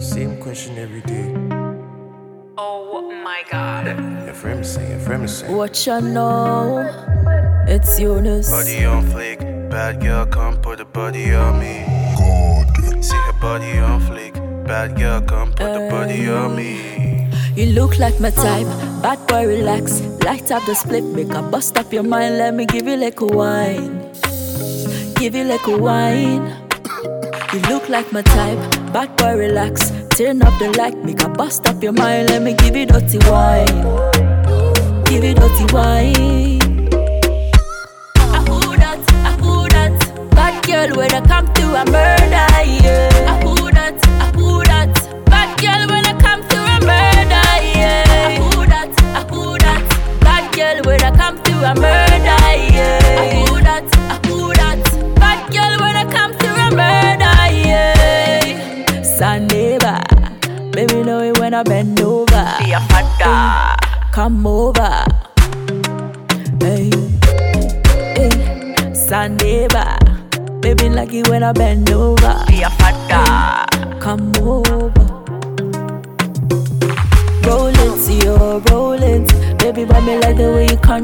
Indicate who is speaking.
Speaker 1: Same question every day.
Speaker 2: Oh my god.
Speaker 1: Your friend is saying.
Speaker 3: What you know? It's Eunice.
Speaker 4: Body on flick, bad girl come put the body on me. See her body on flick, bad girl come put the body on me.
Speaker 3: You look like my type, bad boy relax. Light up the split, make a bust up your mind. Let me give you like a wine. Give you like a wine. You look like my type, bad boy relax. Turn up the light, make a bust up your mind. Let me give you dirty wine. Give you dirty wine. I who that? Bad girl when I come to a murder, yeah. I who that? Bad girl when I come to a murder, yeah. I who that? Bad girl when I come to a murder, yeah. I who that? Bad girl when I come to a murder, yeah. Saneva, baby know it when I bend over.
Speaker 2: Be a fada.
Speaker 3: Come over, hey, hey. Saneva, baby like it when I bend over.
Speaker 2: Be a fada.
Speaker 3: Come over. Roll it, yo, roll it. Baby, why me like the way you